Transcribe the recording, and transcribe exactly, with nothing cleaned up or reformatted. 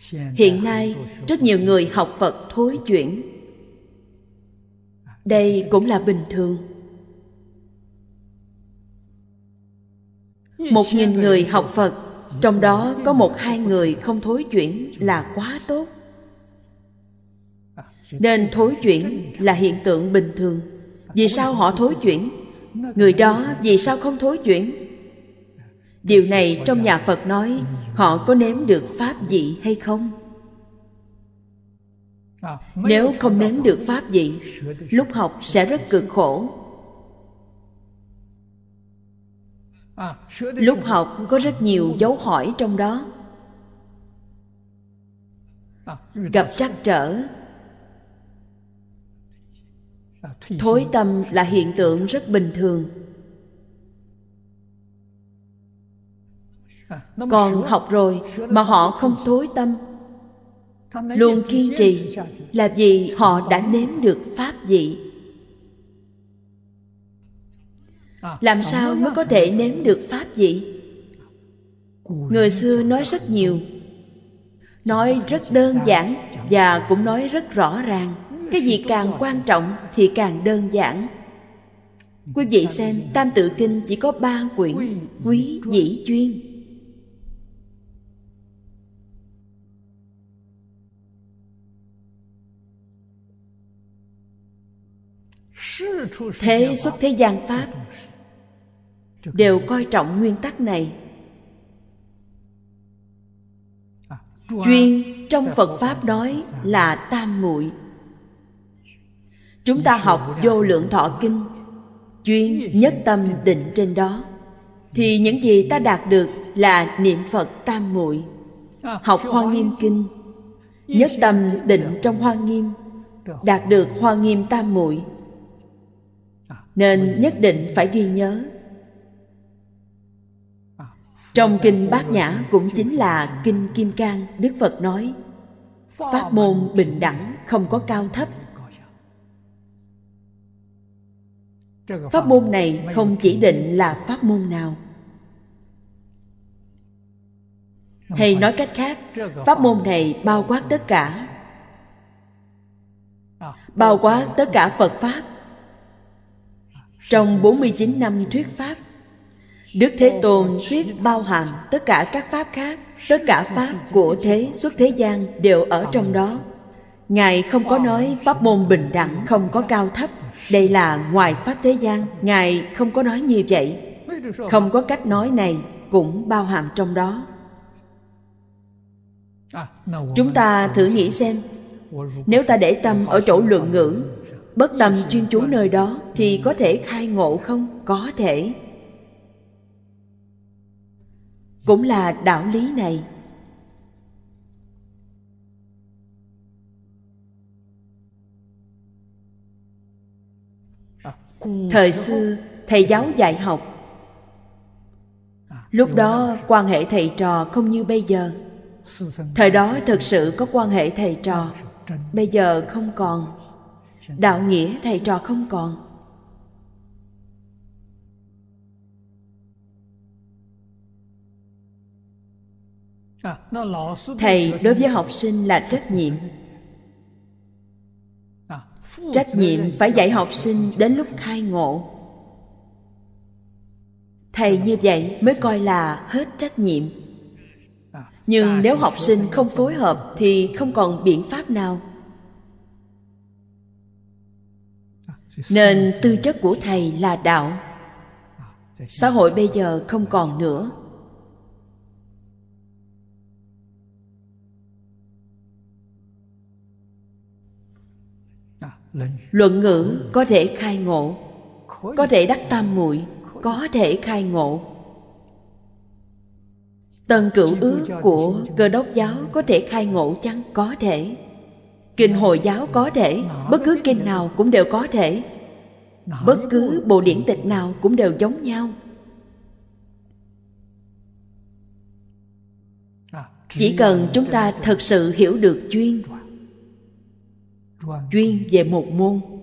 Hiện nay rất nhiều người học Phật thối chuyển. Đây cũng là bình thường. Một nghìn người học Phật, trong đó có một hai người không thối chuyển là quá tốt. Nên thối chuyển là hiện tượng bình thường. Vì sao họ thối chuyển? Người đó vì sao không thối chuyển? Điều này trong nhà Phật nói, họ có nếm được pháp vị hay không? Nếu không nếm được pháp vị, lúc học sẽ rất cực khổ. Lúc học có rất nhiều dấu hỏi trong đó. Gặp trắc trở. Thối tâm là hiện tượng rất bình thường. Còn học rồi mà họ không thối tâm, luôn kiên trì, là vì họ đã nếm được pháp vị. Làm sao mới có thể nếm được pháp vị? Người xưa nói rất nhiều, nói rất đơn giản và cũng nói rất rõ ràng. Cái gì càng quan trọng thì càng đơn giản. Quý vị xem, Tam Tự Kinh chỉ có ba quyển, quý dĩ chuyên. Thế xuất thế gian pháp đều coi trọng nguyên tắc này. Chuyên trong Phật Pháp nói là tam muội. Chúng ta học Vô Lượng Thọ Kinh, chuyên nhất tâm định trên đó, thì những gì ta đạt được là niệm Phật tam muội. Học Hoa Nghiêm Kinh, nhất tâm định trong Hoa Nghiêm, đạt được Hoa Nghiêm tam muội. Nên nhất định phải ghi nhớ. Trong Kinh Bát Nhã cũng chính là Kinh Kim Cang, Đức Phật nói pháp môn bình đẳng, không có cao thấp. Pháp môn này không chỉ định là pháp môn nào. Hay nói cách khác, pháp môn này bao quát tất cả, bao quát tất cả Phật Pháp. Trong bốn mươi chín năm thuyết Pháp, Đức Thế Tôn thuyết bao hàm tất cả các Pháp khác. Tất cả Pháp của thế xuất thế gian đều ở trong đó. Ngài không có nói pháp môn bình đẳng, không có cao thấp. Đây là ngoài Pháp thế gian. Ngài không có nói như vậy. Không có cách nói này cũng bao hàm trong đó. Chúng ta thử nghĩ xem, nếu ta để tâm ở chỗ luận ngữ, bất tâm chuyên chú nơi đó, thì có thể khai ngộ không? Có thể. Cũng là đạo lý này. Thời xưa thầy giáo dạy học, lúc đó quan hệ thầy trò không như bây giờ. Thời đó thực sự có quan hệ thầy trò, bây giờ không còn. Đạo nghĩa thầy trò không còn. Thầy đối với học sinh là trách nhiệm. Trách nhiệm phải dạy học sinh đến lúc khai ngộ. Thầy như vậy mới coi là hết trách nhiệm. Nhưng nếu học sinh không phối hợp thì không còn biện pháp nào. Nên tư chất của thầy là đạo. Xã hội bây giờ không còn nữa. Luận ngữ có thể khai ngộ, có thể đắc tam muội, có thể khai ngộ. Tân Cửu Ước của Cơ Đốc giáo có thể khai ngộ chăng? Có thể. Kinh Hồi giáo có thể. Bất cứ kinh nào cũng đều có thể. Bất cứ bộ điển tịch nào cũng đều giống nhau. Chỉ cần chúng ta thật sự hiểu được chuyên, chuyên về một môn,